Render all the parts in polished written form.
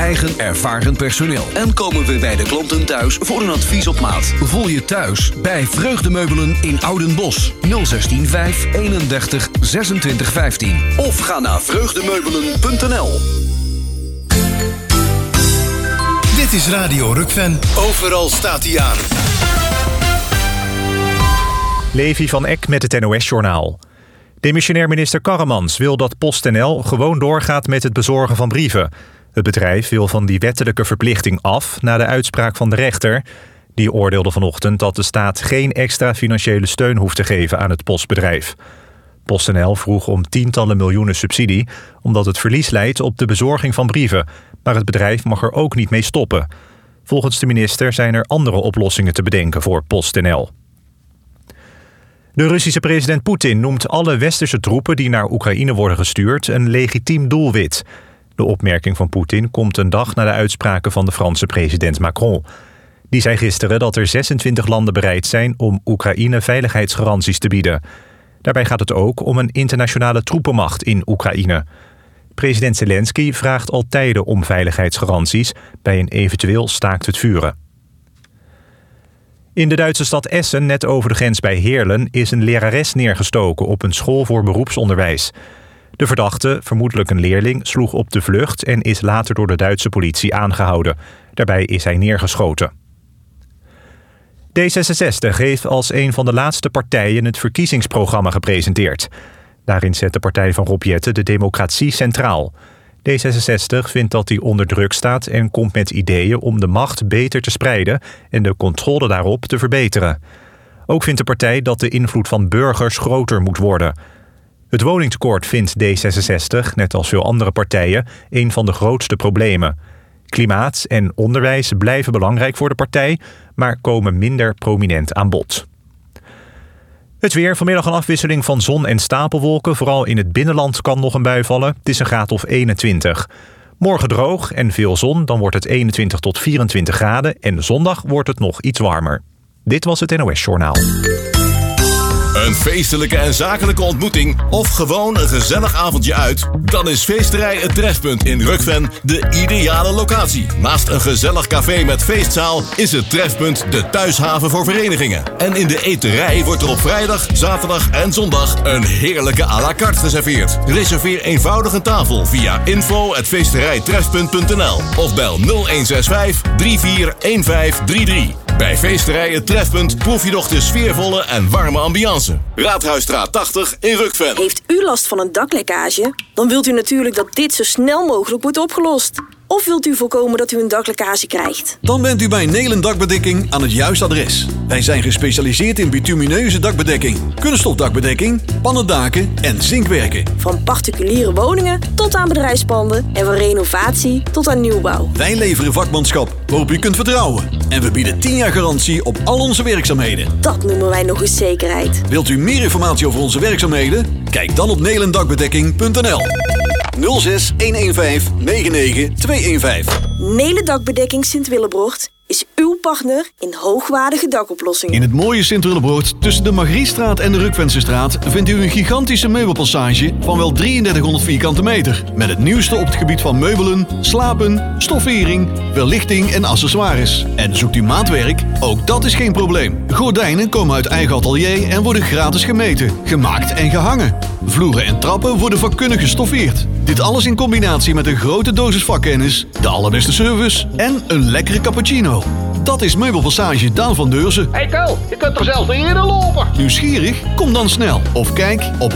eigen ervaren personeel. En komen we bij de klanten thuis voor een advies op maat. Voel je thuis bij Vreugdemeubelen in Oudenbosch. 016 5 31 26 15. Of ga naar vreugdemeubelen.nl. Dit is Radio Rukven. Overal staat hij aan. Levi van Eck met het NOS-journaal. Demissionair minister Karremans wil dat PostNL gewoon doorgaat met het bezorgen van brieven. Het bedrijf wil van die wettelijke verplichting af na de uitspraak van de rechter. Die oordeelde vanochtend dat de staat geen extra financiële steun hoeft te geven aan het postbedrijf. PostNL vroeg om tientallen miljoenen subsidie, omdat het verlies leidt op de bezorging van brieven. Maar het bedrijf mag er ook niet mee stoppen. Volgens de minister zijn er andere oplossingen te bedenken voor PostNL. De Russische president Poetin noemt alle westerse troepen die naar Oekraïne worden gestuurd een legitiem doelwit. De opmerking van Poetin komt een dag na de uitspraken van de Franse president Macron. Die zei gisteren dat er 26 landen bereid zijn om Oekraïne veiligheidsgaranties te bieden. Daarbij gaat het ook om een internationale troepenmacht in Oekraïne. President Zelensky vraagt al tijden om veiligheidsgaranties bij een eventueel staakt het vuren. In de Duitse stad Essen, net over de grens bij Heerlen, is een lerares neergestoken op een school voor beroepsonderwijs. De verdachte, vermoedelijk een leerling, sloeg op de vlucht en is later door de Duitse politie aangehouden. Daarbij is hij neergeschoten. D66 heeft als een van de laatste partijen het verkiezingsprogramma gepresenteerd. Daarin zet de partij van Rob Jetten de democratie centraal. D66 vindt dat die onder druk staat en komt met ideeën om de macht beter te spreiden en de controle daarop te verbeteren. Ook vindt de partij dat de invloed van burgers groter moet worden. Het woningtekort vindt D66, net als veel andere partijen, een van de grootste problemen. Klimaat en onderwijs blijven belangrijk voor de partij, maar komen minder prominent aan bod. Het weer, vanmiddag een afwisseling van zon en stapelwolken. Vooral in het binnenland kan nog een bui vallen. Het is een graad of 21. Morgen droog en veel zon, dan wordt het 21 tot 24 graden. En zondag wordt het nog iets warmer. Dit was het NOS Journaal. Een feestelijke en zakelijke ontmoeting of gewoon een gezellig avondje uit? Dan is Feesterij Het Trefpunt in Rukven de ideale locatie. Naast een gezellig café met feestzaal is het Trefpunt de thuishaven voor verenigingen. En in de eterij wordt er op vrijdag, zaterdag en zondag een heerlijke à la carte geserveerd. Reserveer eenvoudig een tafel via info@feesterijtrefpunt.nl of bel 0165 341533. Bij Feesterij Het Trefpunt proef je nog de sfeervolle en warme ambiance. Raadhuisstraat 80 in Rukven. Heeft u last van een daklekkage? Dan wilt u natuurlijk dat dit zo snel mogelijk wordt opgelost. Of wilt u voorkomen dat u een daklekkage krijgt? Dan bent u bij Nelen Dakbedekking aan het juiste adres. Wij zijn gespecialiseerd in bitumineuze dakbedekking, kunststofdakbedekking, pannendaken en zinkwerken. Van particuliere woningen tot aan bedrijfspanden en van renovatie tot aan nieuwbouw. Wij leveren vakmanschap waarop u kunt vertrouwen. En we bieden 10 jaar garantie op al onze werkzaamheden. Dat noemen wij nog eens zekerheid. Wilt u meer informatie over onze werkzaamheden? Kijk dan op nelendakbedekking.nl 06 115 99 215. Nelen Dakbedekking Sint-Willebrocht is uw partner in hoogwaardige dakoplossingen. In het mooie Sint-Willebroort, tussen de Margriestraat en de Rukvensestraat, vindt u een gigantische meubelpassage van wel 3300 vierkante meter. Met het nieuwste op het gebied van meubelen, slapen, stoffering, verlichting en accessoires. En zoekt u maatwerk? Ook dat is geen probleem. Gordijnen komen uit eigen atelier en worden gratis gemeten, gemaakt en gehangen. Vloeren en trappen worden vakkundig gestoffeerd. Dit alles in combinatie met een grote dosis vakkennis, de allerbeste service en een lekkere cappuccino. Dat is Meubelpassage Daan van Deurzen. Hey Ko, je kunt er zelfs niet in lopen. Nieuwsgierig? Kom dan snel. Of kijk op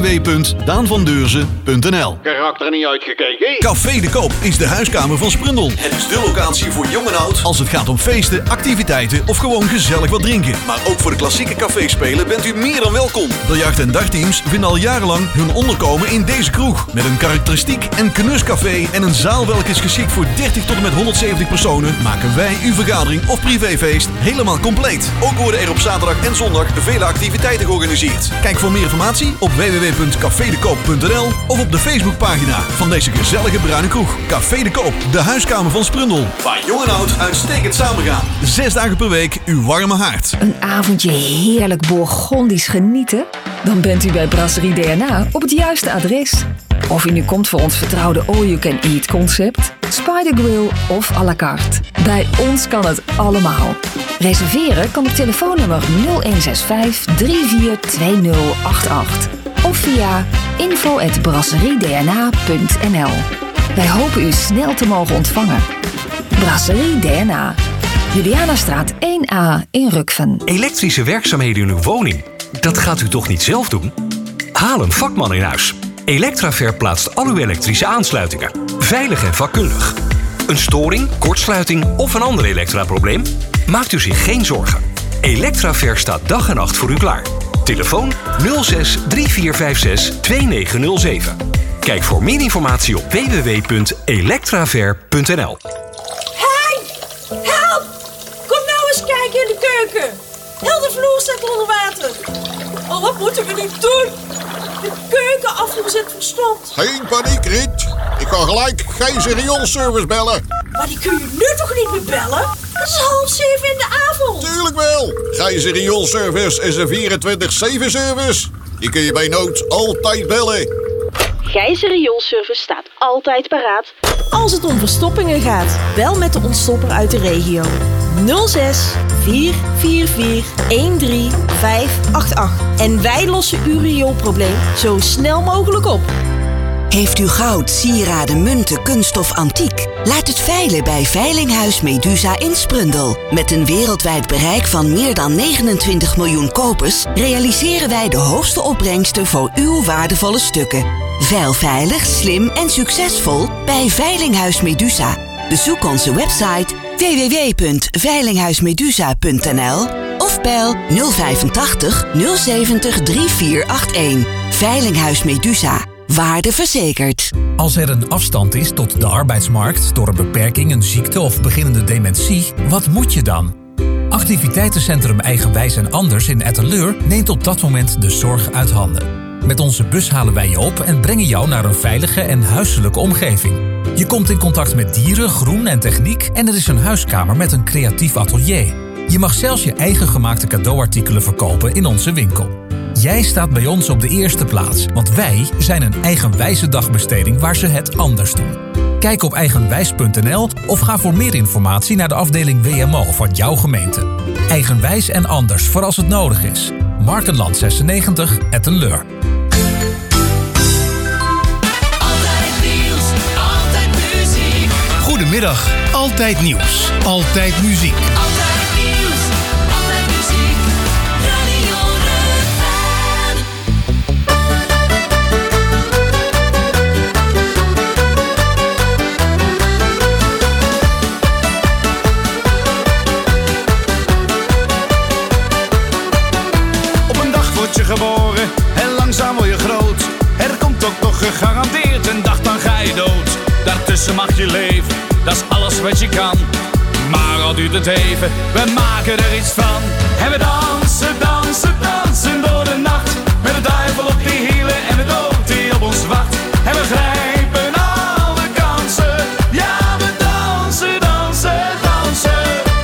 www.daanvandeurzen.nl. Karakter niet uitgekeken. Café de Koop is de huiskamer van Sprundel. Het is de locatie voor jong en oud als het gaat om feesten, activiteiten of gewoon gezellig wat drinken. Maar ook voor de klassieke caféspelen bent u meer dan welkom. Biljart- en dartteams vinden al jarenlang hun onderkomen in deze kroeg. Met een karakteristiek en knuscafé en een zaal welke is geschikt voor 30 tot en met 170 personen, maken wij uw vergadering of privéfeest helemaal compleet. Ook worden er op zaterdag en zondag vele activiteiten georganiseerd. Kijk voor meer informatie op www.cafedekoop.nl of op de Facebookpagina van deze gezellige bruine kroeg. Café de Koop, de huiskamer van Sprundel. Waar jong en oud uitstekend samengaan. 6 dagen per week uw warme haard. Een avondje heerlijk Bourgondisch genieten? Dan bent u bij Brasserie DNA op het juiste adres. Of u nu komt voor ons vertrouwde all-you-can-eat concept, Spider Grill of à la carte. Bij ons kan het allemaal. Reserveren kan op telefoonnummer 0165 342088 of via info@brasseriedna.nl. Wij hopen u snel te mogen ontvangen. Brasserie DNA. Julianastraat 1A in Rukven. Elektrische werkzaamheden in uw woning? Dat gaat u toch niet zelf doen? Haal een vakman in huis. Electraver plaatst al uw elektrische aansluitingen. Veilig en vakkundig. Een storing, kortsluiting of een ander elektraprobleem? Maakt u zich geen zorgen. Electraver staat dag en nacht voor u klaar. Telefoon 06 3456 2907. Kijk voor meer informatie op www.electraver.nl. Hey! Help! Kom nou eens kijken in de keuken. Heel de vloer staat onder water. Oh, wat moeten we nu doen? De keukenafvoer zit verstopt. Geen paniek, Riet. Ik ga gelijk Gijzer Rioolservice bellen. Maar die kun je nu toch niet meer bellen? Het is 6:30 in de avond. Tuurlijk wel. Gijzer Rioolservice is een 24/7 service. Die kun je bij nood altijd bellen. Gijzer Rioolservice staat altijd paraat als het om verstoppingen gaat. Bel met de ontstopper uit de regio. 06 444 13588. En wij lossen uw rioolprobleem zo snel mogelijk op. Heeft u goud, sieraden, munten, kunststof, antiek? Laat het veilen bij Veilinghuis Medusa in Sprundel. Met een wereldwijd bereik van meer dan 29 miljoen kopers realiseren wij de hoogste opbrengsten voor uw waardevolle stukken. Veil veilig, slim en succesvol bij Veilinghuis Medusa. Bezoek onze website www.veilinghuismedusa.nl of bel 085 070 3481. Veilinghuis Medusa. Waarde verzekerd. Als er een afstand is tot de arbeidsmarkt door een beperking, een ziekte of beginnende dementie, wat moet je dan? Activiteitencentrum Eigenwijs en Anders in Etteleur neemt op dat moment de zorg uit handen. Met onze bus halen wij je op en brengen jou naar een veilige en huiselijke omgeving. Je komt in contact met dieren, groen en techniek en er is een huiskamer met een creatief atelier. Je mag zelfs je eigen gemaakte cadeauartikelen verkopen in onze winkel. Jij staat bij ons op de eerste plaats, want wij zijn een eigenwijze dagbesteding waar ze het anders doen. Kijk op eigenwijs.nl of ga voor meer informatie naar de afdeling WMO van jouw gemeente. Eigenwijs en anders voor als het nodig is. Markenland 96, Etteleur. Altijd nieuws, altijd muziek. Goedemiddag, altijd nieuws, altijd muziek. Altijd nieuws, altijd muziek. Radio Rukven. Op een dag word je geboren en langzaam word je groot. Er komt ook nog gegarandeerd een dag, dan ga je dood. Daartussen mag je leven, dat is alles wat je kan. Maar al duurt het even, we maken er iets van. En we dansen, dansen, dansen door de nacht. Met de duivel op die hielen en de dood die op ons wacht. En we grijpen alle kansen. Ja, we dansen, dansen, dansen.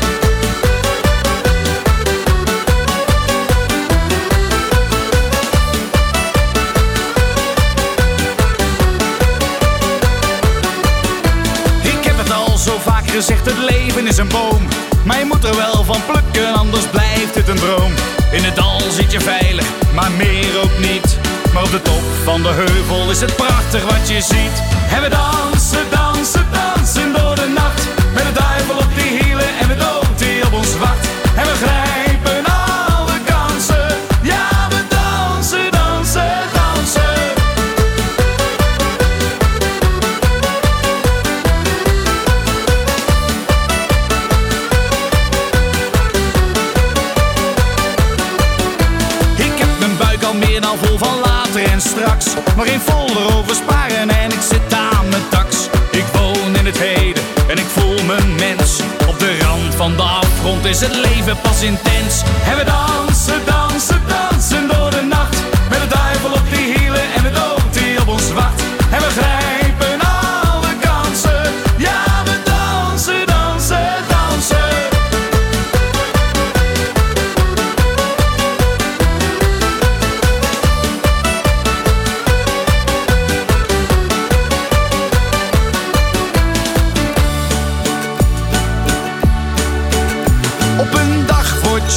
Ik heb het al zo vaak gezegd, het leven is een boom. Maar je moet er wel van plukken, anders blijft het een droom. In het dal zit je veilig, maar meer ook niet. Maar op de top van de heuvel is het prachtig wat je ziet. En we dansen, dansen, dansen door de nacht. Met de duivel op die hielen en de dood die op ons wacht. En we grijpen alle kansen. Ja, we dansen, dansen, dansen. Ik heb mijn buik al meer dan vol van later en straks. Maar geen folder over sparen en ik zit aan mijn tax. Ik woon in het heden en ik voel me mens. Op de rand van de afgrond is het leven pas intens. En we dansen, dansen, dansen door de nacht. Met de duivel op die hielen en de dood die op ons wacht. En we grijpen alle kansen. Ja, we dansen, dansen, dansen.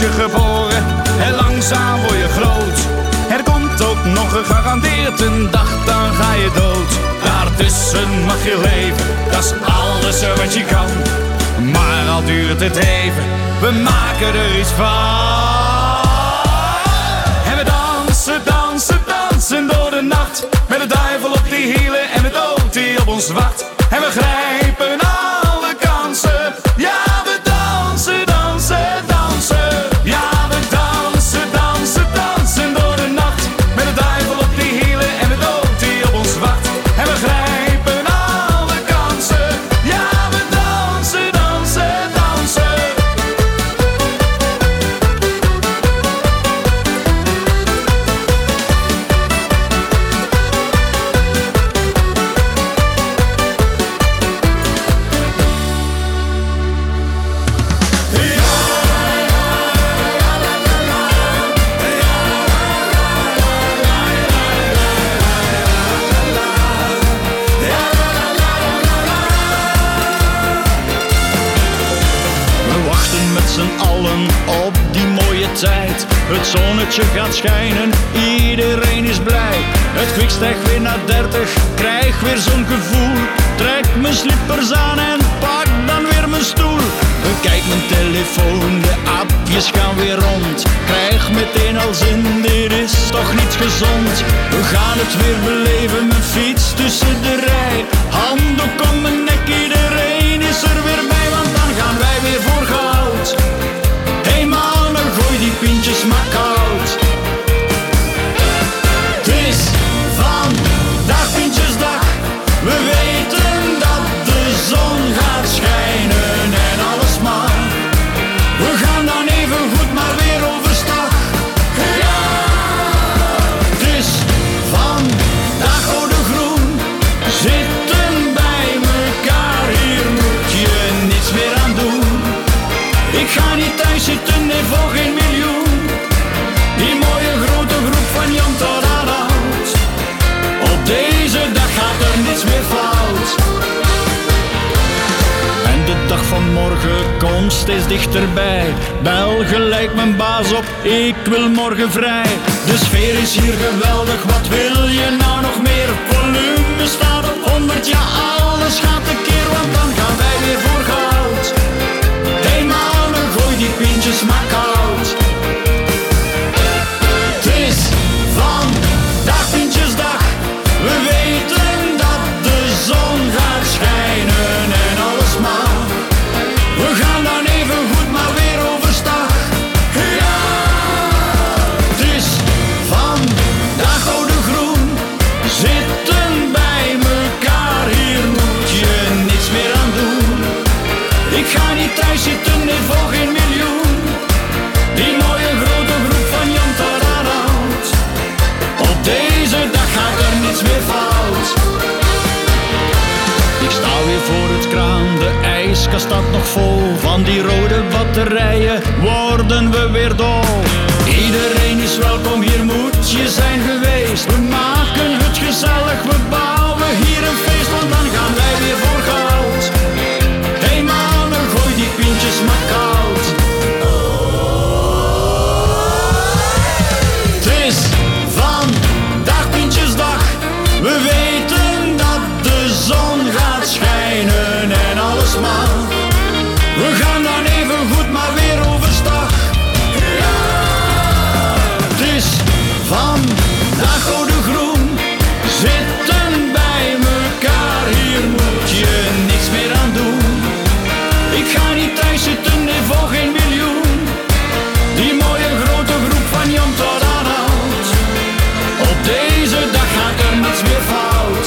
je geboren en langzaam word je groot. Er komt ook nog gegarandeerd een dag, dan ga je dood. Daartussen mag je leven, dat is alles wat je kan. Maar al duurt het even, we maken er iets van. En we dansen, dansen, dansen door de nacht. Met de duivel op die hielen en de dood die op ons wacht. En we grijpen alle kansen. Ja, we dansen, dansen, dansen. Ja, we dansen, dansen, dansen door de nacht. Met de duivel op die hielen en de dood die op ons wacht. En we grijpen alle kansen. Ja, we dansen, dansen, dansen. Op die mooie tijd, het zonnetje gaat schijnen, iedereen is blij. Het kwik stijgt weer naar 30, krijg weer zo'n gevoel. Trek mijn slippers aan en pak dan weer mijn stoel. Kijk mijn telefoon, de appjes gaan weer rond. Krijg meteen al zin, dit is toch niet gezond. We gaan het weer beleven, mijn fiets tussen de rij. Handdoek om mijn nek, iedereen is er weer bij, want dan gaan wij weer voor goud. Hey mannen, gooi die pintjes maar koud. Het is vandaag Pintjesdag. We weten dat de zon gaat schijnen en alles mag. We gaan dan even goed maar weer overstag. Ja, het is vandaag oude groen. Zitten bij mekaar, hier moet je niets meer aan doen. Ik ga niet thuis zitten, nee voor geen miljoen. Die mooie grote groep van jong tot aan oud. Op deze dag gaat er niets meer fout. En de dag van morgen komt steeds dichterbij. Bel gelijk mijn baas op, ik wil morgen vrij. De sfeer is hier geweldig, wat wil je nou nog meer? Volume staat op 100, ja alles gaat een keer, want dan gaan wij weer voor goud. Hey mannen, gooi die pintjes maar koud. Het is vandaag Pintjesdag. We weten dat de zon gaat schijnen en alles mag. We gaan dan even goed maar weer overstag. Ja, het is vandaag oude groen. Zitten bij mekaar, hier moet je niets meer aan doen. Ik ga niet thuis zitten, nee voor geen miljoen. Die mooie grote groep van jong tot aan oud. Op deze dag gaat er niets meer fout. Ik sta weer voor het kraan, de ijskast staat nog vol. Van die rode batterijen worden we weer dol. Iedereen is welkom, hier moet je zijn geweest. We maken het gezellig, we bouwen hier een feest, want dan gaan wij weer voor goud. Hey mannen, gooi die pintjes maar koud. Het is vandaag Pintjesdag. We weten dat de zon gaat schijnen en alles mag. We gaan dan even goed maar weer overstag. Ja, het is vandaag oude groen. Zitten bij mekaar, hier moet je niks meer aan doen. Ik ga niet thuis zitten, nee voor geen miljoen. Die mooie grote groep van jong tot aan oud. Op deze dag gaat er niets meer fout.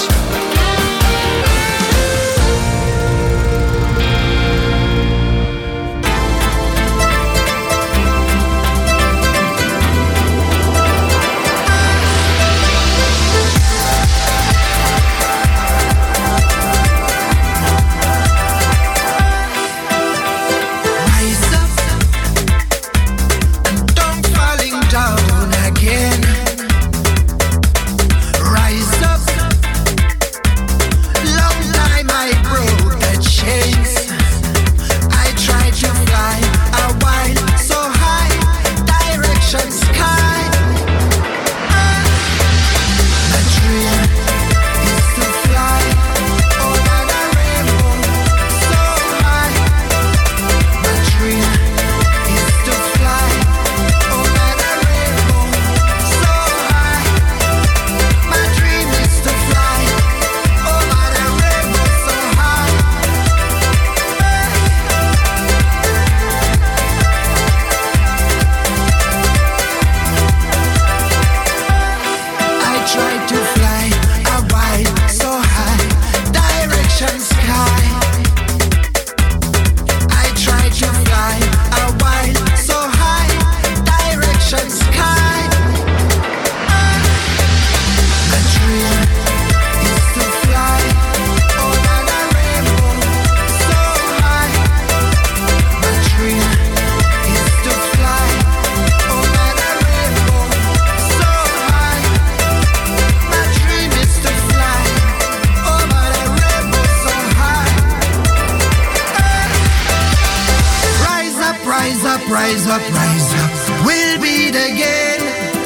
rise up, rise up. We'll beat again.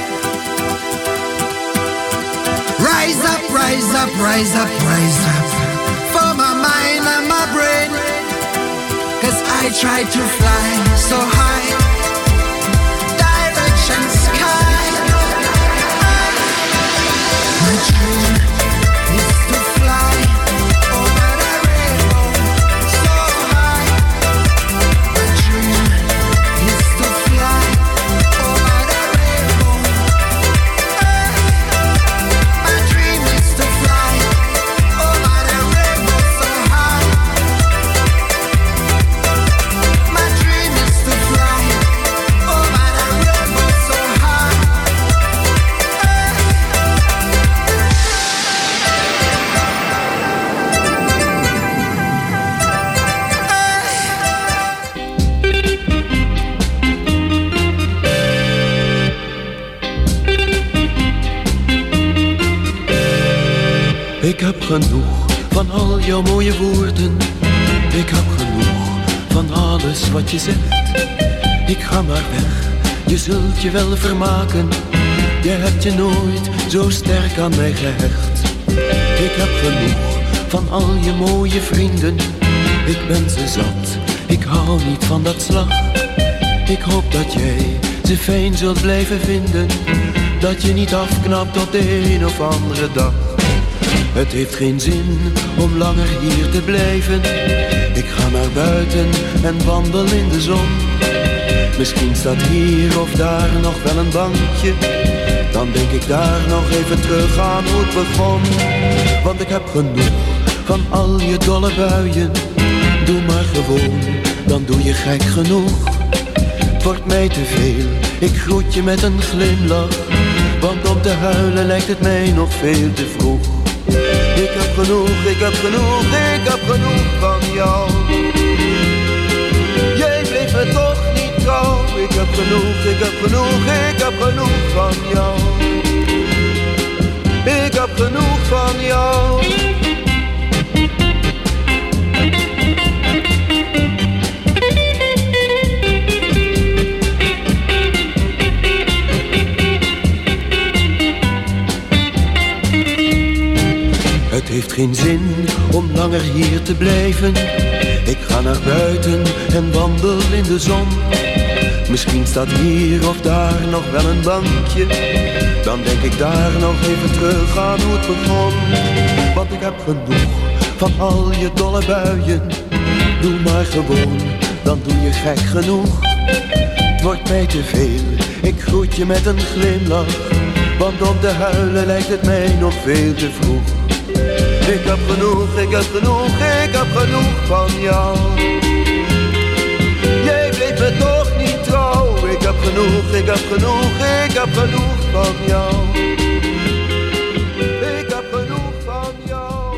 Rise up, rise up, rise up, rise up. For my mind and my brain. 'Cause I try to fly so high. Direction sky. My dream is to fly over the rainbow so high. My dream is to fly over the rainbow. My dream is to fly over the rainbow so high. My dream is to fly over the rainbow so high. Ik heb genoeg van al jouw mooie woorden. Ik heb genoeg van alles wat je zegt. Ik ga maar weg, je zult je wel vermaken. Je hebt je nooit zo sterk aan mij gehecht. Ik heb genoeg van al je mooie vrienden. Ik ben ze zat, ik hou niet van dat slag. Ik hoop dat jij ze fijn zult blijven vinden. Dat je niet afknapt op de een of andere dag. Het heeft geen zin om langer hier te blijven. Ik ga naar buiten en wandel in de zon. Misschien staat hier of daar nog wel een bankje. Dan denk ik daar nog even terug aan hoe het begon. Want ik heb genoeg van al je dolle buien. Doe maar gewoon, dan doe je gek genoeg. Het wordt mij te veel, ik groet je met een glimlach. Want om te huilen lijkt het mij nog veel te vroeg. Ik heb genoeg, ik heb genoeg, ik heb genoeg van jou. Jij bleef me toch niet trouw. Ik heb genoeg, ik heb genoeg, ik heb genoeg van jou. Ik heb genoeg van jou. Het heeft geen zin om langer hier te blijven. Ik ga naar buiten en wandel in de zon. Misschien staat hier of daar nog wel een bankje. Dan denk ik daar nog even terug aan hoe het begon. Want ik heb genoeg van al je dolle buien. Doe maar gewoon, dan doe je gek genoeg. Het wordt mij te veel, ik groet je met een glimlach. Want om te huilen lijkt het mij nog veel te vroeg. Ik heb genoeg, ik heb genoeg, ik heb genoeg van jou. Jij bleef me toch niet trouw. Ik heb genoeg, ik heb genoeg, ik heb genoeg van jou. Ik heb genoeg van jou.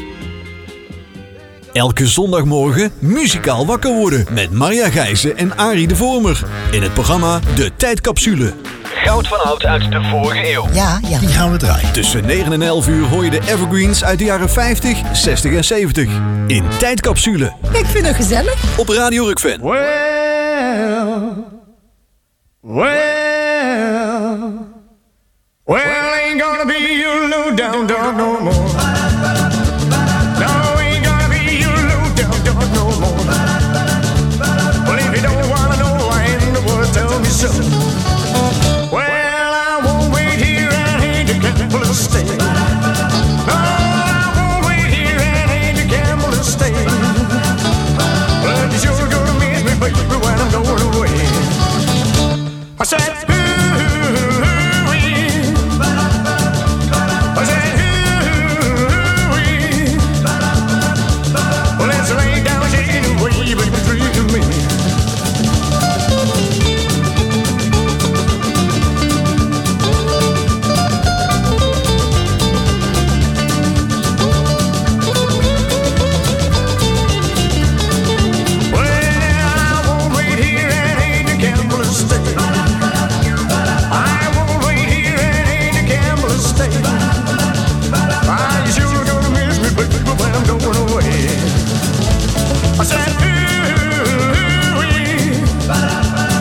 Elke zondagmorgen muzikaal wakker worden met Maria Gijzen en Arie de Vormer. In het programma De Tijdcapsule. Goud van oud uit de vorige eeuw. Ja. Die gaan we draaien. Tussen 9 en 11 uur hoor je de evergreens uit de jaren 50, 60 en 70. In Tijdcapsule. Ik vind het gezellig. Op Radio Rukven. Well, ain't gonna be your low down dog no more. No, ain't gonna be your low down dog no more. Well, if you don't wanna know why in the world, tell me so. Well, I won't wait here and hate to gamble and stay. No, I won't wait here and hate to gamble and stay. But you're sure gonna miss me, baby, when I'm going away. I said, I said, ooh,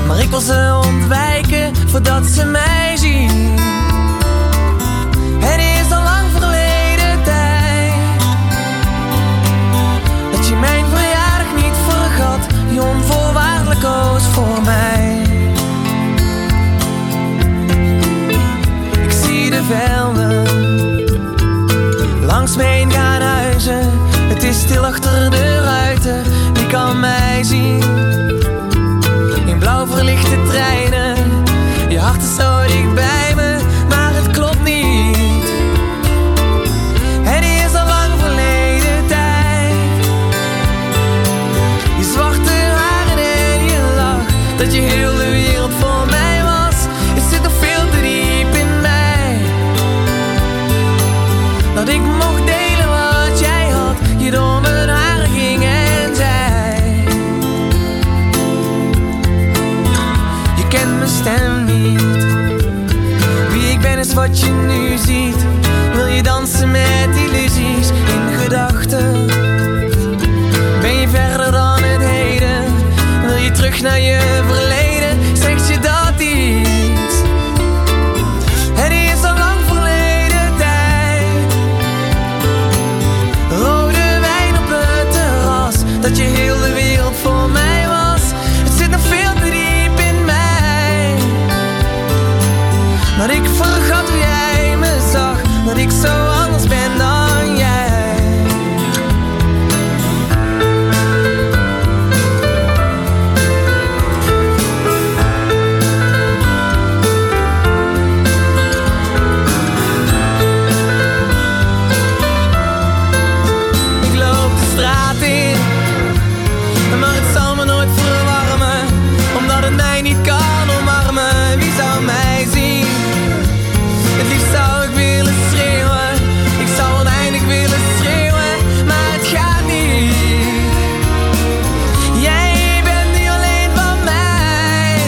maar ik wil ze ontwijken voordat ze mij zien. Het is al lang verleden tijd dat je mijn verjaardag niet vergat, je onvoorwaardelijk koos voor mij. Ik zie de velden langs me heen gaan huizen. Het is stil achter de ruiten, wie kan mij zien? In blauw verlichte treinen, je hart is zo dicht bij me, maar het klopt niet. Het is al lang verleden tijd. Je zwarte haren en je lach, dat je heel de wereld voor mij was. Het zit nog veel te diep in mij, dat ik mocht delen wat jij had, je door mijn haren ging en zei. Je kent mijn stem niet, wie ik ben is wat je nu ziet. Wil je dansen met illusies in gedachten? Ben je verder dan het heden? Wil je terug naar je verleden? Zegt je dat iets? Het is al lang verleden tijd. Rode wijn op het terras, dat je heel de wereld voor mij was. Het zit nog veel te diep in mij, dat ik vergat hoe jij me zag, dat ik zo anders ben dan jij. Ik loop de straat in, maar het zal me nooit verwarmen, omdat het mij niet kan omarmen. Wie zou mij zien? Het liefst zou ik willen schreeuwen, ik zou oneindig willen schreeuwen, maar het gaat niet. Jij bent nu alleen van mij.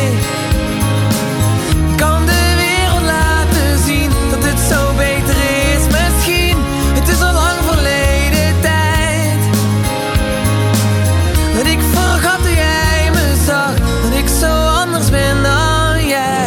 Kan de wereld laten zien dat het zo beter is misschien. Het is al lang verleden tijd, dat ik vergat hoe jij me zag, dat ik zo anders ben dan jij.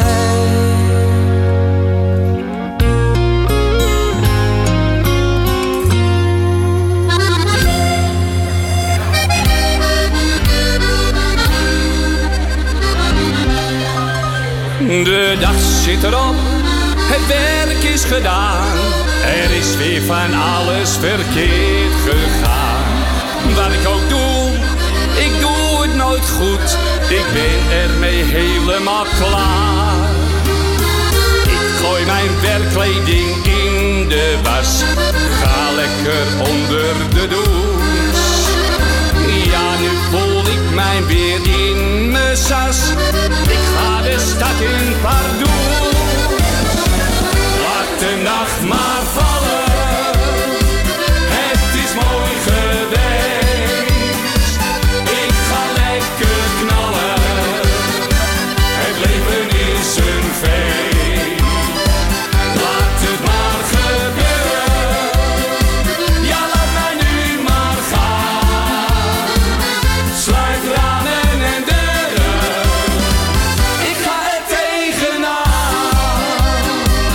De dag zit erop, het werk is gedaan. Er is weer van alles verkeerd gegaan. Wat ik ook doe, ik doe het nooit goed. Ik ben ermee helemaal klaar. Ik gooi mijn werkkleding in de was, ga lekker onder de douche. Ja, nu voel ik mij weer in mijn sas. Ik ga de stad in pardoes. Laat de nacht maar vallen, het is mooi geweest. Ik ga lekker knallen, het leven is een feest. Laat het maar gebeuren, ja laat mij nu maar gaan. Sluit ramen en deuren, ik ga er tegenaan.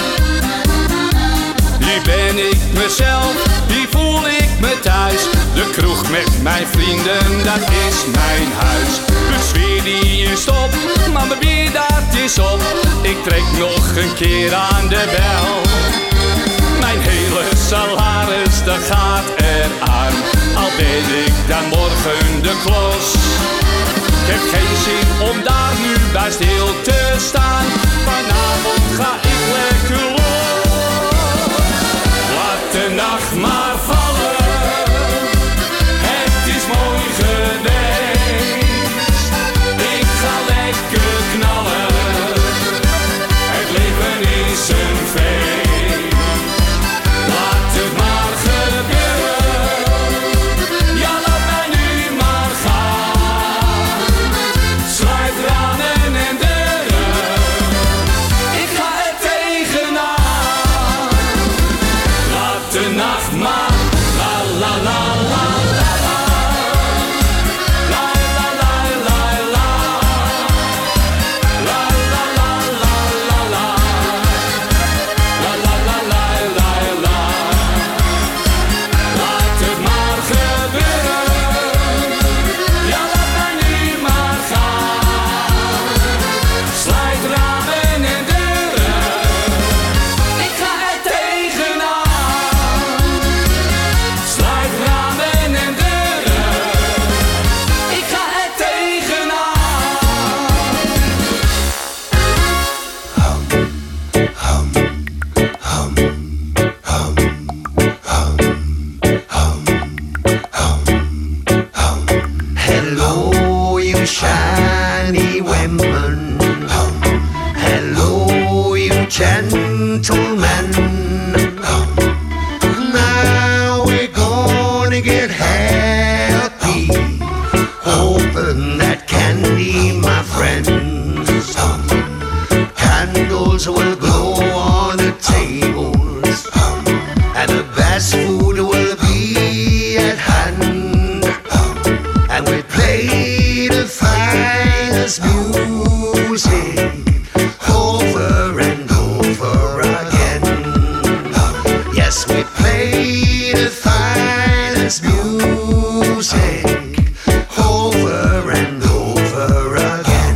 Hier ben ik mezelf, hier voel ik me thuis. De kroeg met mijn vrienden, dat is mijn huis. De sfeer die is op, maar mijn bier dat is op. Ik trek nog een keer aan de bel. Mijn hele salaris, dat gaat eraan. Al ben ik dan morgen de klos. Ik heb geen zin om daar nu bij stil te staan. Vanavond ga ik lekker los. Laat de nacht maar vallen, het is mooi geweest. Ik ga lekker knallen, het leven is een feest. Laat het maar gebeuren, ja laat mij nu maar gaan. Sluit ramen en deuren, gentlemen. Now we're gonna get happy, open that candy, my friends. Candles will glow on the tables, and the best food will be at hand. And we play the finest music over and over again. Yes, we play the finest music over and over again.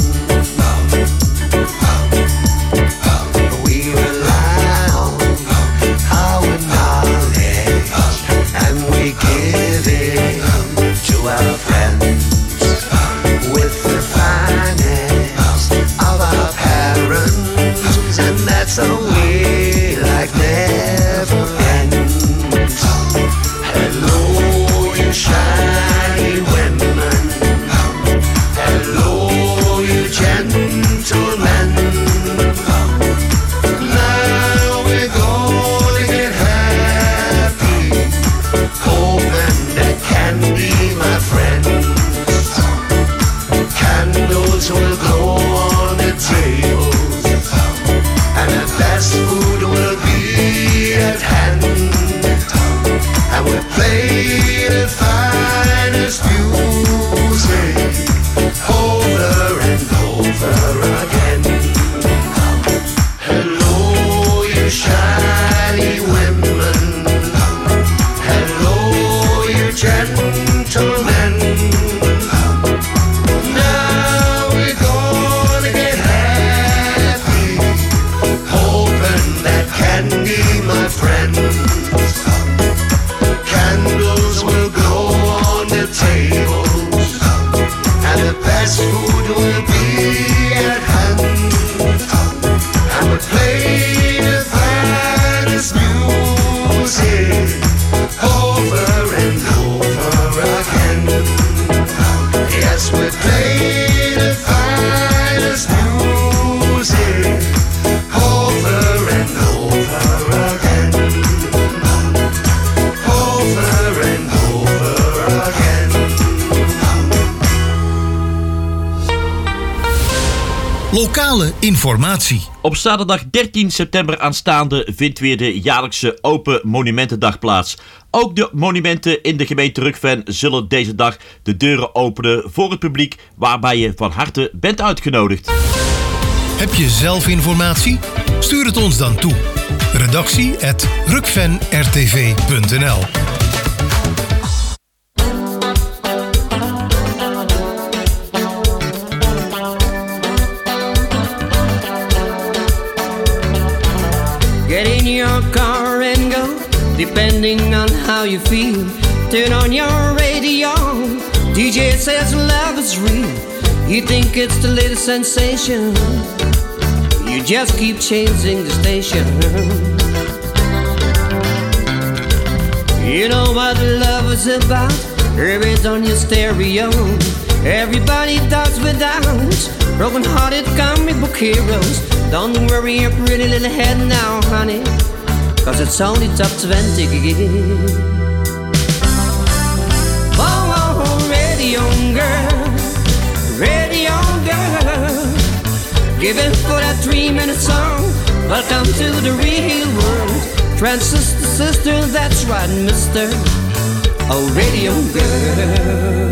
We rely on our knowledge and we give it to our friends with the finest of our parents, and that's a way like never ends. Hello, you shiny women. Hello, you gentlemen. Now we're gonna get happy, open that candy, my friends. Candles will glow on the tables, and the best food will be at hand. And we'll play the finest music over and over again. Hello, you shiny women. Hello, you gentlemen. Now we're gonna get happy, open that candy, my friends. Candles will glow on the tables, and the best food will be at hand. And we'll play the finest music over and over again. Yes, we play the finest music over and over again. Over and over again. Lokale informatie. Op zaterdag 13 september aanstaande vindt weer de jaarlijkse Open Monumentendag plaats. Ook de monumenten in de gemeente Rukven zullen deze dag de deuren openen voor het publiek, waarbij je van harte bent uitgenodigd. Heb je zelf informatie? Stuur het ons dan toe. Redactie@rukvenrtv.nl. Get in your car and go, depending on how you feel. Turn on your radio, DJ says love is real. You think it's the latest sensation, you just keep changing the station. You know what love is about, hear it on your stereo. Everybody talks without broken-hearted comic book heroes. Don't worry your pretty little head now, honey, 'cause it's only top 20. Oh, oh, oh, radio girl, radio girl, give it for that 3-minute song. Welcome to the real world. Transistor sister, that's right, mister. Oh, radio girl.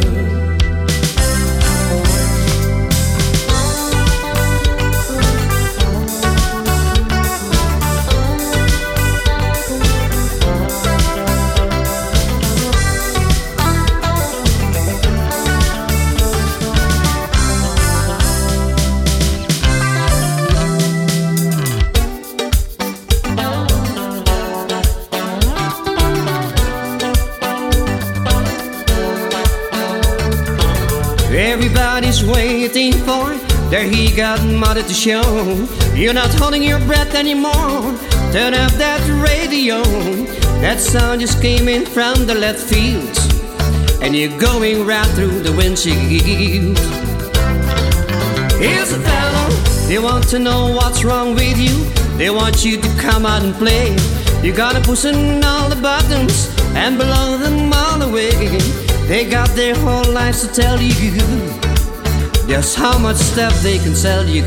Everybody's waiting for their he got mother to show. You're not holding your breath anymore. Turn up that radio. That sound just came in from the left field, and you're going right through the windshield. Here's a fellow, They want to know what's wrong with you. They want you to come out and play. You gotta push in all the buttons and blow them all away. They got their whole lives to tell you just how much stuff they can sell you.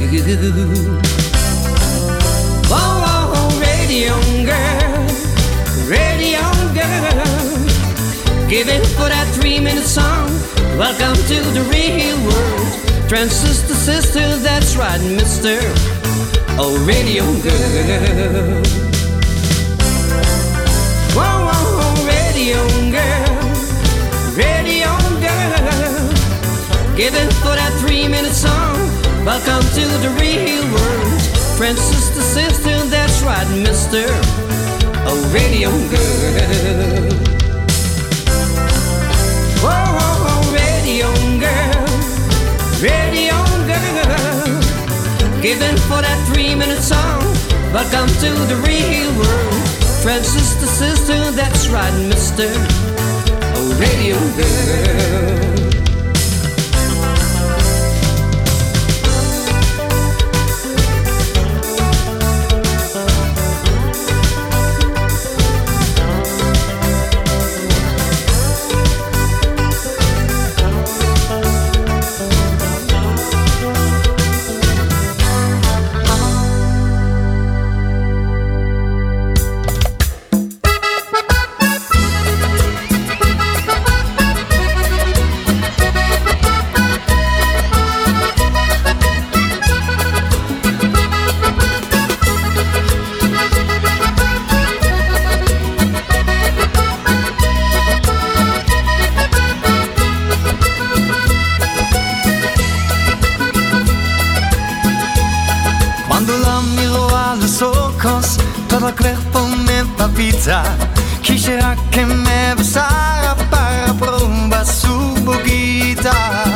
Oh, oh, oh, radio girl, radio girl, give in for that 3-minute song. Welcome to the real world. Transistor sister, that's right, mister. Oh, radio girl. Whoa, whoa, whoa, radio girl, radio girl, give in for that 3-minute song. Welcome to the real world. Transistor sister, that's right, mister. Oh, radio girl. Whoa, whoa, whoa, radio girl, radio girl, give in for that 3-minute song. Welcome to the real world. Transistor sister, that's right, mister. Oh, radio girl. Todo el cuerpo me palpita. Quisiera que me besara para probar su boquita.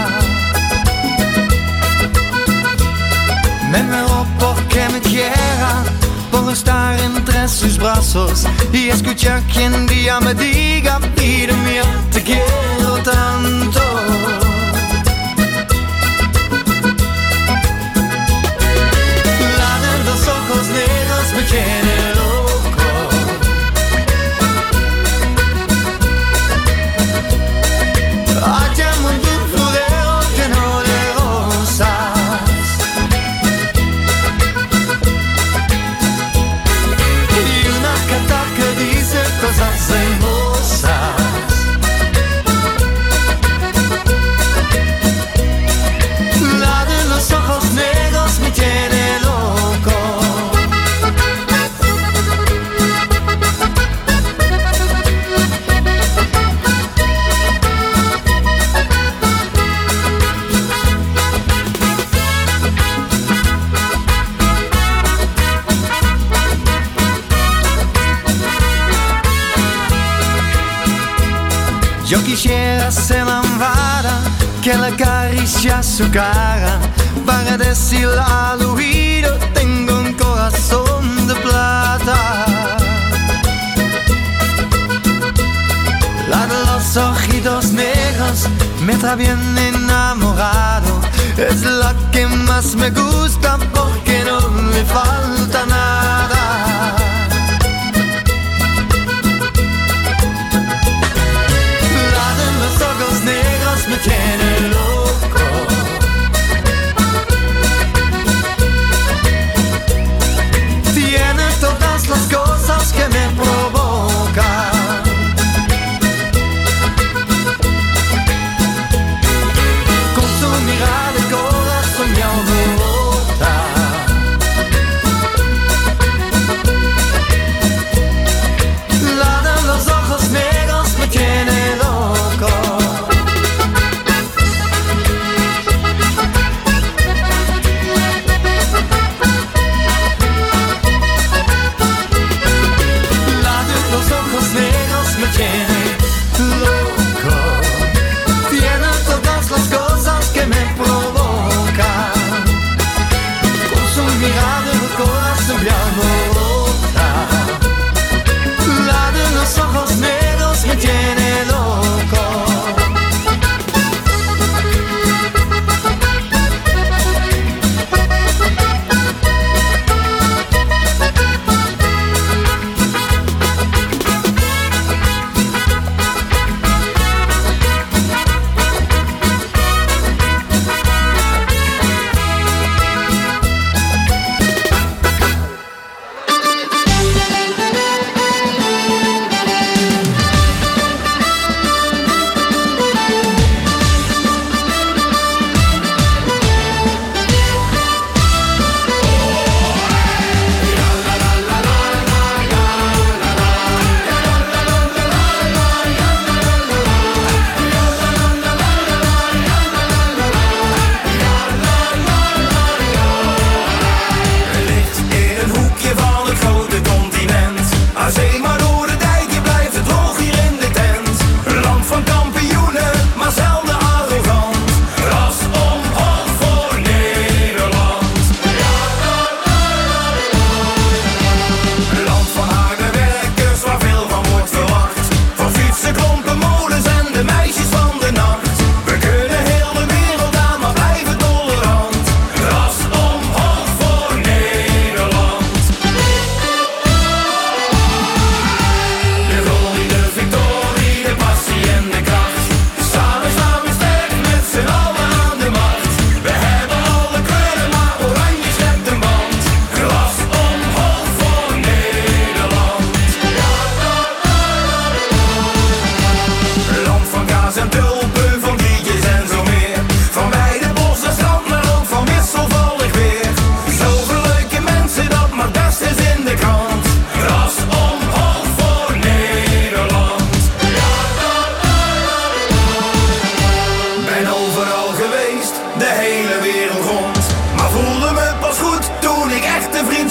Me muero porque me quiera, por estar entre sus brazos y escuchar que un día me diga, vida mía, te quiero tanto. La de los ojos negros me tiene loco. Hallan un florero lleno de rosas y una carta que dice cosas hermosas. La de los ojos negros me tiene loco. Yo quisiera ser la almohada que le acaricia su cara para decirle al oído, tengo un corazón de plata. La de los ojitos negros me trae bien enamorado, es la que más me gusta porque no le falta nada. Ojos negros me tiene loco. Tiene todas las cosas que me provocan. Con su mirada el corazón me alborota.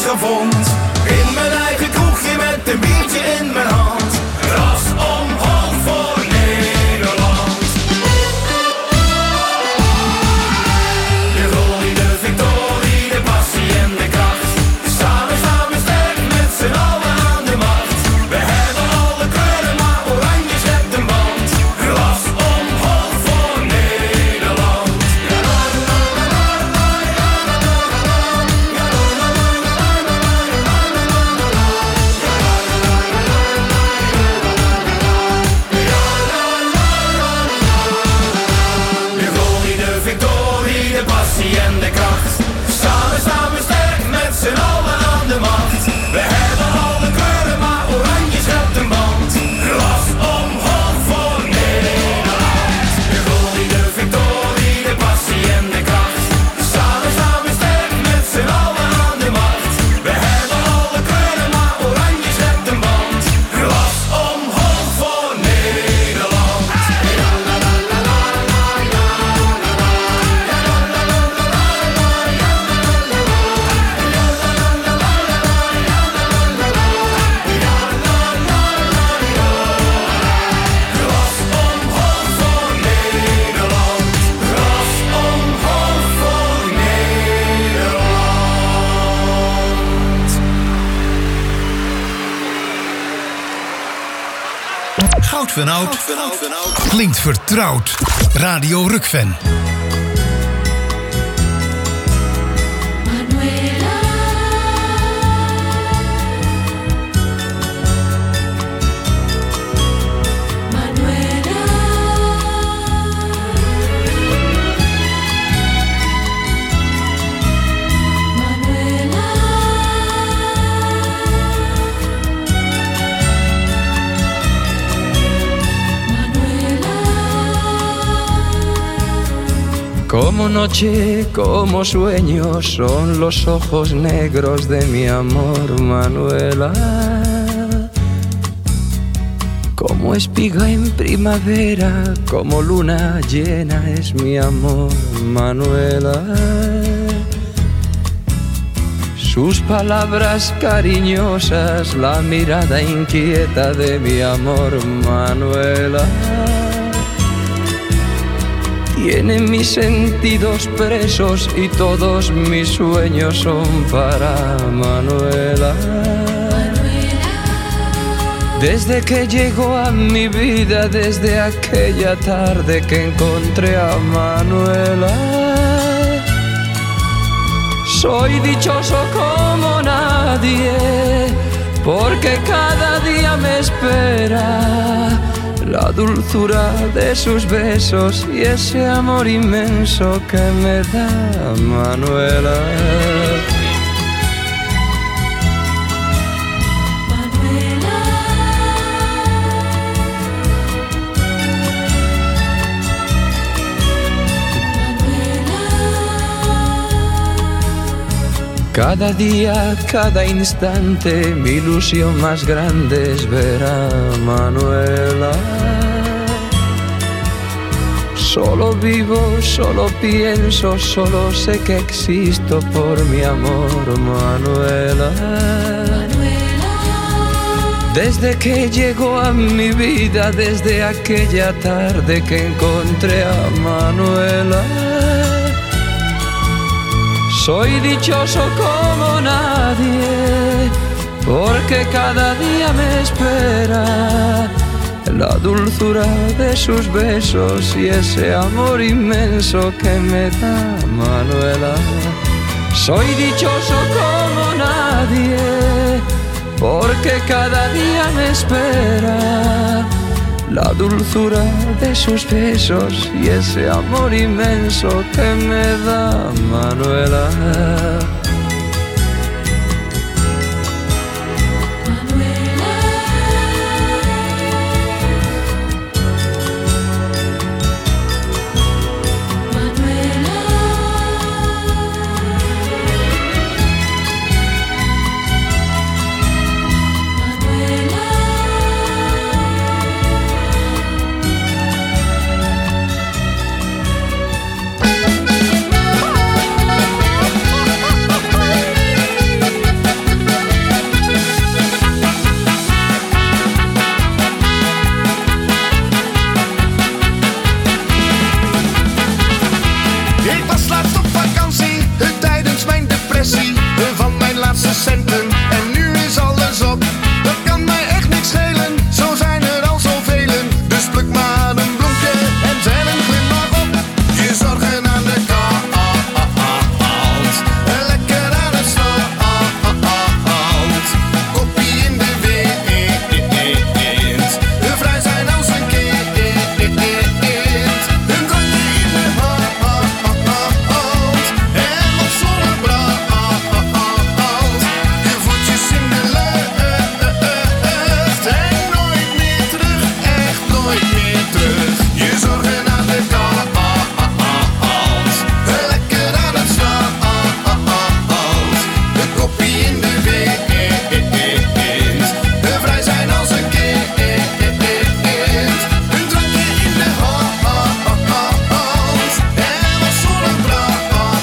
eigen vond. In mijn eigen kroegje met een biertje in mijn hand. Glas omhoog voor Nederland. De glorie, de victorie, de passie en de kracht. Samen staan we sterk met z'n allen aan de macht. We hebben alle kleuren, maar oranje schept een band. Glas omhoog voor Nederland. De glorie, de victorie, de passie en de kracht. Samen staan we sterk met z'n allen aan de macht. We hebben alle kleuren, maar oranje schept een band. Glas omhoog voor Nederland. De glorie, de victorie, de passie en de kracht. Samen staan we sterk met z'n allen aan de macht. We hebben alle kleuren, maar oranje schept een band. Glas omhoog voor Nederland. Goud van Oud klinkt vertrouwd. Radio Rukven. Como noche, como sueño, son los ojos negros de mi amor, Manuela. Como espiga en primavera, como luna llena es mi amor, Manuela. Sus palabras cariñosas, la mirada inquieta de mi amor, Manuela. Tienen mis sentidos presos y todos mis sueños son para Manuela. Desde que llegó a mi vida, desde aquella tarde que encontré a Manuela, soy dichoso como nadie, porque cada día me espera la dulzura de sus besos y ese amor inmenso que me da Manuela. Cada día, cada instante, mi ilusión más grande es ver a Manuela. Solo vivo, solo pienso, solo sé que existo por mi amor, Manuela. Desde que llegó a mi vida, desde aquella tarde que encontré a Manuela, soy dichoso como nadie, porque cada día me espera la dulzura de sus besos y ese amor inmenso que me da Manuela. Soy dichoso como nadie, porque cada día me espera la dulzura de sus besos y ese amor inmenso que me da Manuela. depressie van mijn laatste centen. En nu is alles op, dat kan mij echt niks schelen. Zo zijn er al zoveel, dus pluk maar een bloempje en zet een glimlach op. Je zorgen aan de kant, lekker aan het strand. Koppie in de wind, vrij zijn als een kind. Een drankje in de hand en wat zonnebrand. Je voetjes in de lucht en nooit meer terug, echt nooit meer terug. Je zorgen aan de kant, lekker aan het strand. De koppie in de wind, vrij zijn als een kind. Een drankje in de hand en wat zonnebrand.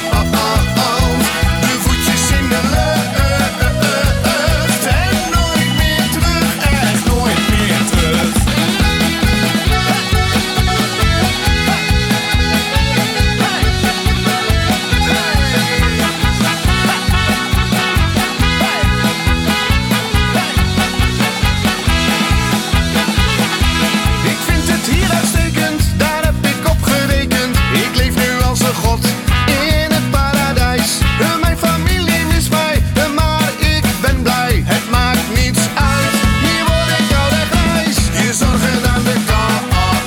De voetjes in de lucht en nooit meer terug, echt nooit meer terug. Ik vind het hier uitstekend, daar heb ik op gerekend. Ik leef nu als een god in het paradijs. Mijn familie mist mij, maar ik ben blij. Het maakt niets uit, hier word ik oud en grijs. Je zorgen aan de kant,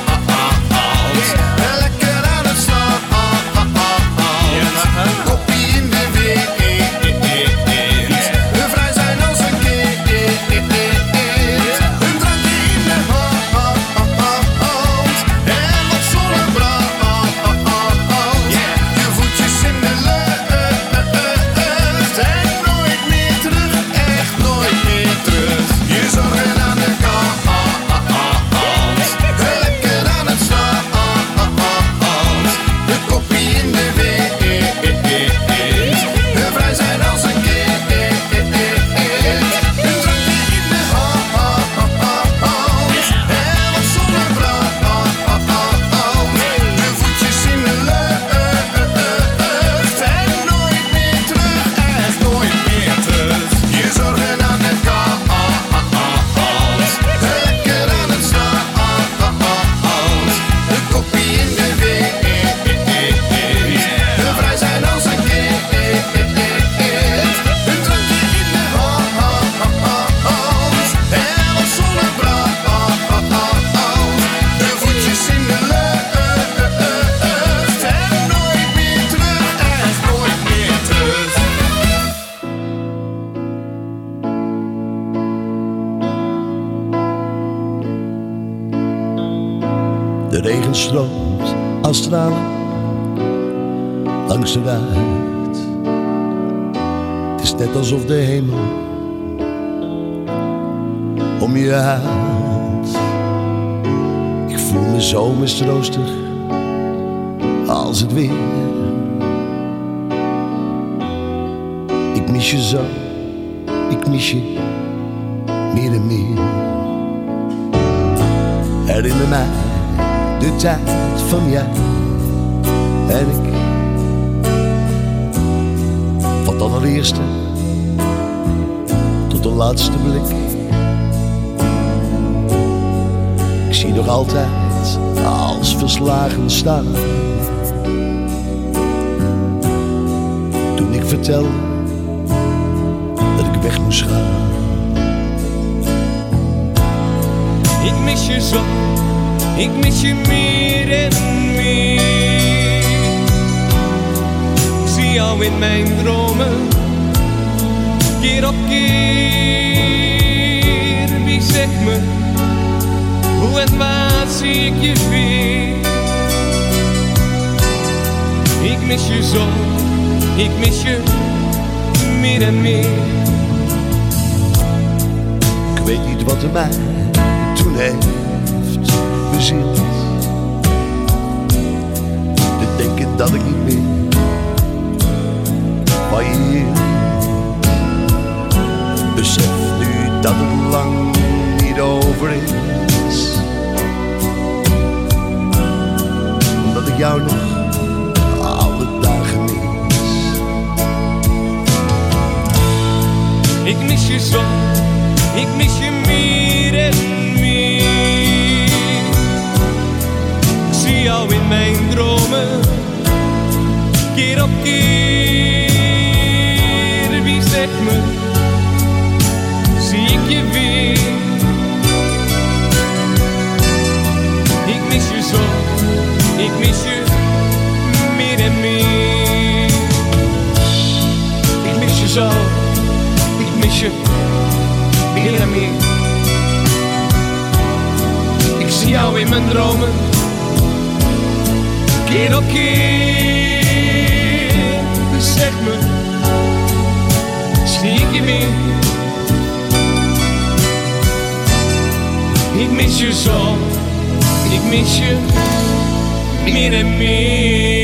lekker aan het strand. Koppie in de wind, vrij zijn als een kind. Een drankje in de hand en wat zonnebrand. Je voetjes in de lucht en nooit meer terug, echt nooit meer terug. Je zorgen aan de kant, lekker aan het strand. De koppie in de wind, vrij zijn als een kind. Een drankje in de hand en wat zonnebrand. De voetjes in de lucht en nooit meer terug, echt nooit meer terug. Je zorgen aan de kant, lekker aan het strand. De koppie in de wind, vrij zijn als een kind. Een drankje in de hand en wat zonnebrand. De voetjes in de lucht en nooit meer terug, echt nooit meer terug. De regen stroomt als stralen langs de ruit. Het is net alsof de hemel om je huilt. Ik voel me zo mistroostig als het weer. Ik mis je zo, ik mis je meer en meer. Herinner mij de tijd van jij en ik. Van het allereerste tot de laatste blik. Ik zie nog altijd als verslagen staan. Toen ik vertelde dat ik weg moest gaan. Ik mis je zo, ik mis je meer en meer. Ik zie jou in mijn dromen, keer op keer. Wie zegt me, hoe en waar zie ik je weer? Ik mis je zo, ik mis je meer en meer. Ik weet niet wat er mij toen heeft bezield. Te denken dat ik niet meer van je hield. Besef nu dat het lang niet over is. Omdat ik jou nog alle dagen mis. mis je zo, ik mis je meer en meer. Ik zie jou in mijn dromen, keer op keer. Wie zegt me, zie ik je weer. Ik mis je zo, ik mis je meer en meer. Ik mis je zo, ik mis je meer en meer. Ik zie jou in mijn dromen, keer op keer. Zeg me, zie ik je meer. Ik mis je zo, ik mis je meer en meer.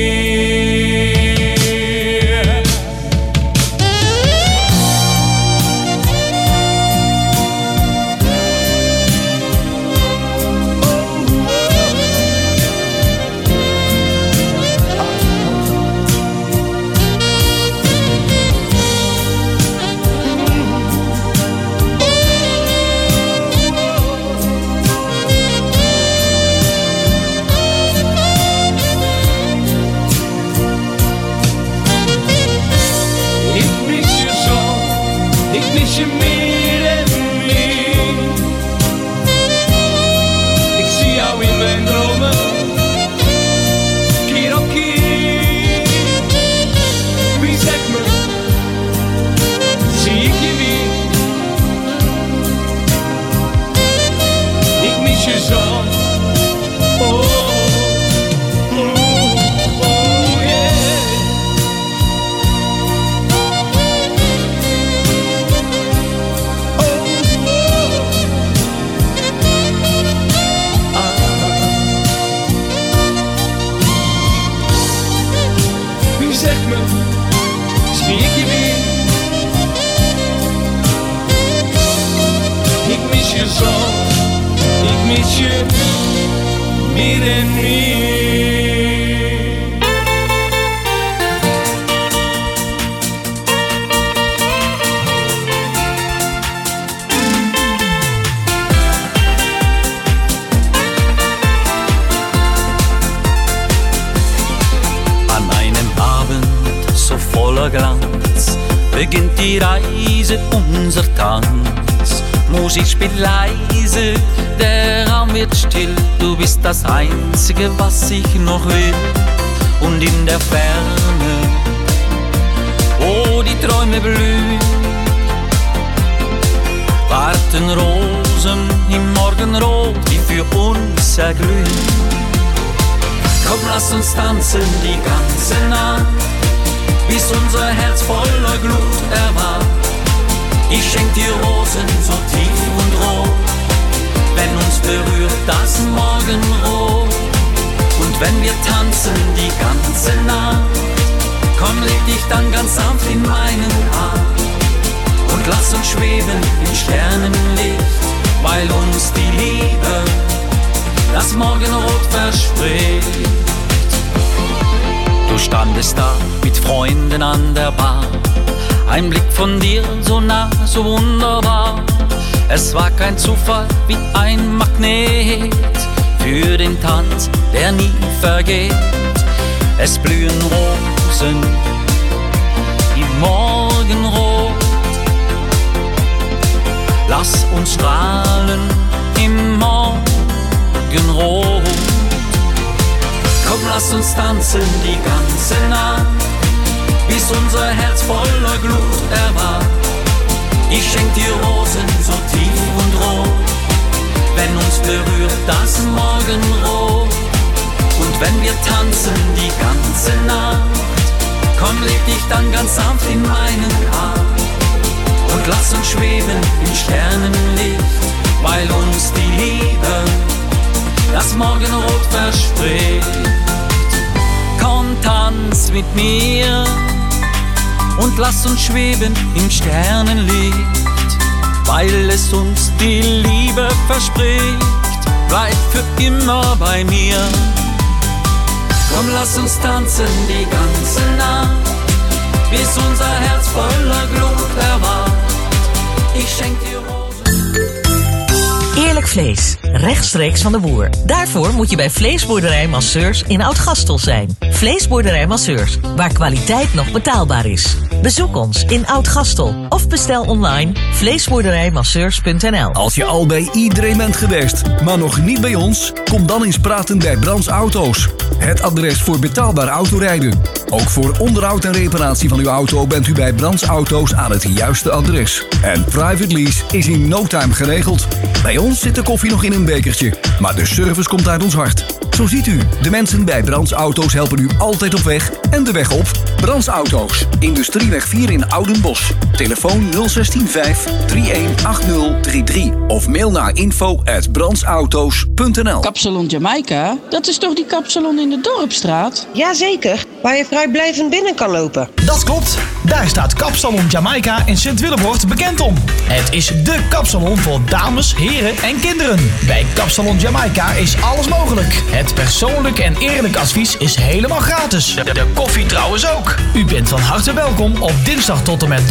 Beginnt die Reise, unser Tanz. Musik spielt leise, der Raum wird still. Du bist das Einzige, was ich noch will. Und in der Ferne, wo die Träume blühen, warten Rosen im Morgenrot, die für uns erglühen. Komm, lass uns tanzen die ganze Nacht, bis unser Herz voller Glut erwacht. Ich schenk dir Rosen so tief und rot, wenn uns berührt das Morgenrot. Und wenn wir tanzen die ganze Nacht, komm, leg dich dann ganz sanft in meinen Arm und lass uns schweben im Sternenlicht, weil uns die Liebe das Morgenrot verspricht. Du standest da mit Freunden an der Bar, ein Blick von dir so nah, so wunderbar. Es war kein Zufall, wie ein Magnet für den Tanz, der nie vergeht. Es blühen Rosen im Morgenrot. Lass uns strahlen im Morgenrot. Komm, lass uns tanzen die ganze Nacht, bis unser Herz voller Glut erwacht. Ich schenk dir Rosen so tief und rot, wenn uns berührt das Morgenrot. Und wenn wir tanzen die ganze Nacht, komm, leg dich dann ganz sanft in meinen Arm und lass uns schweben im Sternenlicht, weil uns die Liebe das Morgenrot verspricht. Komm, tanz mit mir und lass uns schweben im Sternenlicht, weil es uns die Liebe verspricht. Bleib für immer bei mir. Komm, lass uns tanzen die ganze Nacht, bis unser Herz voller Glut erwacht. vlees, rechtstreeks van de boer. Daarvoor moet je bij Vleesboerderij Masseurs in Oud-Gastel zijn. Vleesboerderij Masseurs, waar kwaliteit nog betaalbaar is. Bezoek ons in Oud-Gastel of bestel online vleesboerderijmasseurs.nl. Als je al bij iedereen bent geweest, maar nog niet bij ons, kom dan eens praten bij Brands Auto's. Het adres voor betaalbaar autorijden. Ook voor onderhoud en reparatie van uw auto bent u bij Brands Auto's aan het juiste adres. En private lease is in no time geregeld. Bij ons zit de koffie nog in een bekertje, maar de service komt uit ons hart. Zo ziet u, de mensen bij Brands Auto's helpen u altijd op weg en de weg op. Brands Auto's, Industrieweg 4 in Oudenbosch. Telefoon 016 318033 of mail naar info@brandsauto's.nl. Kapsalon Jamaica, dat is toch die kapsalon in de Dorpstraat? Jazeker, waar je vrijblijvend binnen kan lopen. Dat klopt, daar staat Kapsalon Jamaica in Sint-Willebord bekend om. Het is dé kapsalon voor dames, heren en kinderen. Bij Kapsalon Jamaica is alles mogelijk. Het persoonlijk en eerlijk advies is helemaal gratis. De koffie trouwens ook. U bent van harte welkom op dinsdag tot en met